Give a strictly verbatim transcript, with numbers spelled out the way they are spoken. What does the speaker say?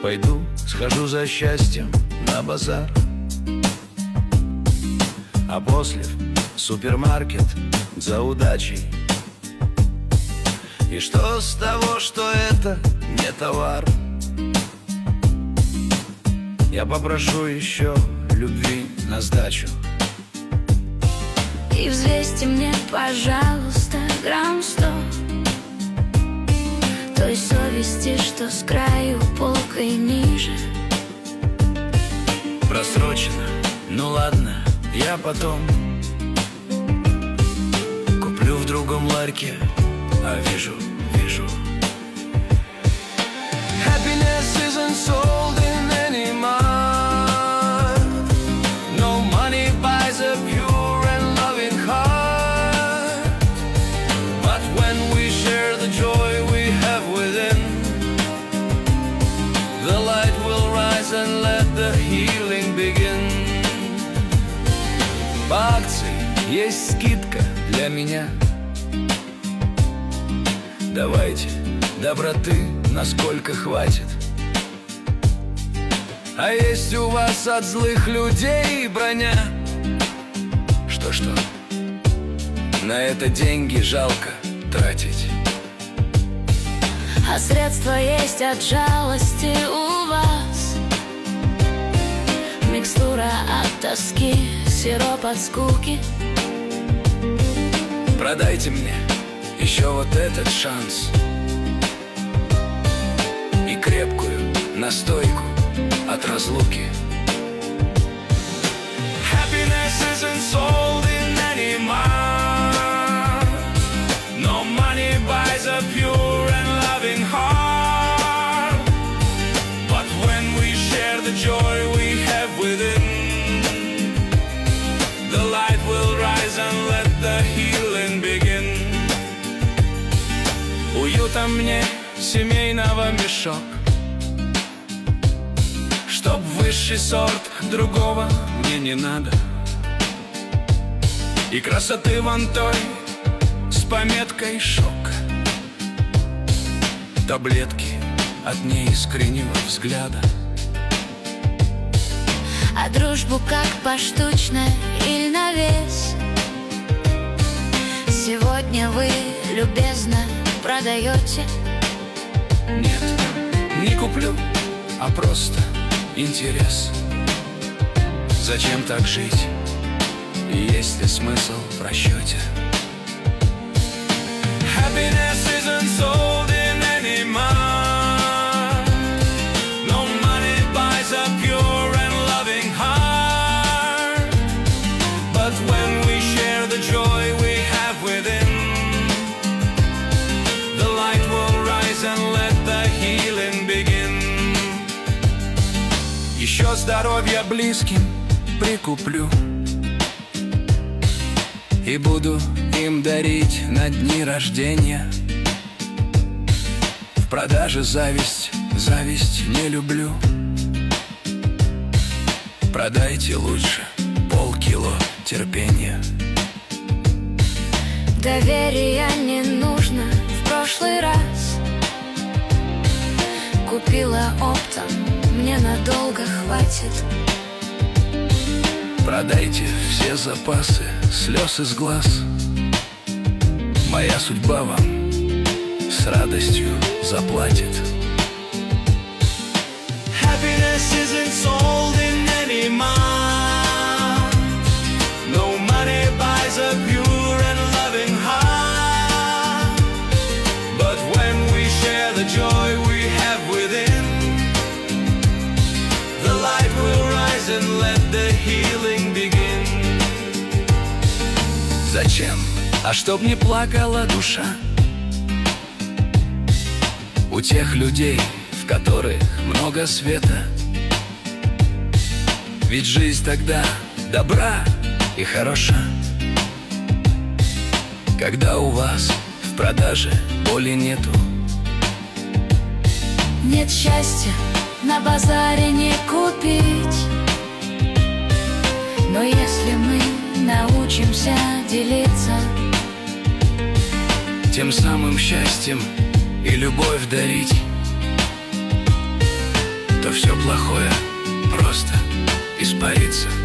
Пойду, схожу за счастьем на базар, а после в супермаркет за удачей. И что с того, что это не товар? Я попрошу еще любви на сдачу. И взвесьте мне, пожалуйста, грамм сто той совести, что с краю полкой ниже. Просрочено, ну ладно, я потом куплю в другом ларьке, а вижу, вижу. Happiness isn't sold in any mart. No money buys a pure and loving heart. But when we share the joy we have within, the light will rise and let the healing begin. По акции есть скидка для меня. Давайте доброты, насколько хватит. А есть у вас от злых людей броня? Что-что, на это деньги жалко тратить. А средства есть от жалости у вас. Микстура от тоски, сироп от скуки. Продайте мне еще вот этот шанс и крепкую настойку от разлуки. Happiness isn't sold in any mart. No money buys a pure and loving heart. But when we share the joy we have within, the light will rise and let the healing begin. Уюта мне семейного мешок, чтоб высший сорт другого мне не надо. И красоты вон той с пометкой шок. Таблетки от неискреннего взгляда. А дружбу как поштучно или на вес. Сегодня вы любезно продаете. Нет, не куплю, а просто интерес. Зачем так жить? И есть ли смысл в расчете? Happiness isn't sold in any mart. No money buys a pure and loving heart. But when we share the joy we have within, the light will rise and let the healing begin. Еще здоровья близким прикуплю и буду им дарить на дни рождения. В продаже зависть, зависть не люблю. Продайте лучше полкило терпения. Доверия не нужно в прошлый раз. Купила оптом, мне надолго хватит. Продайте все запасы слез из глаз. Моя судьба вам с радостью заплатит. Happiness isn't sold in any mart. No money buys a pure and loving heart. But when we share the joy we have within, the light will rise and let the healing begin. Зачем? А чтоб не плакала душа у тех людей, в которых много света. Ведь жизнь тогда добра и хороша, когда у вас в продаже боли нету. Нет счастья на базаре не купить. Но если мы научимся делиться, тем самым счастьем и любовь дарить, то все плохое просто испарится.